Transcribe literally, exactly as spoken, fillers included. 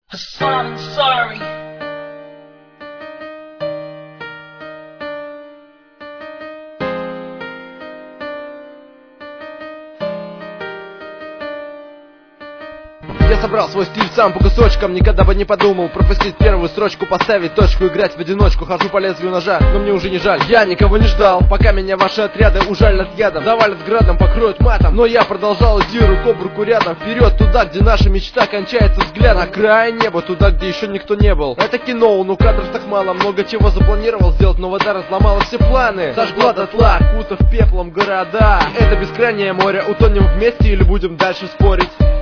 Hassan Ansari. Я собрал свой стиль сам по кусочкам, никогда бы не подумал пропустить первую строчку, поставить точку, играть в одиночку. Хожу по лезвию ножа, но мне уже не жаль. Я никого не ждал, пока меня ваши отряды ужалят ядом, завалят градом, покроют матом. Но я продолжал идти руку об руку рядом, вперед туда, где наша мечта кончается взгляд. На край неба, туда, где еще никто не был. Это кино, ну кадров так мало, много чего запланировал сделать, но вода разломала все планы. Сожгла дотла, окутав пеплом города. Это бескрайнее море, утонем вместе или будем дальше спорить?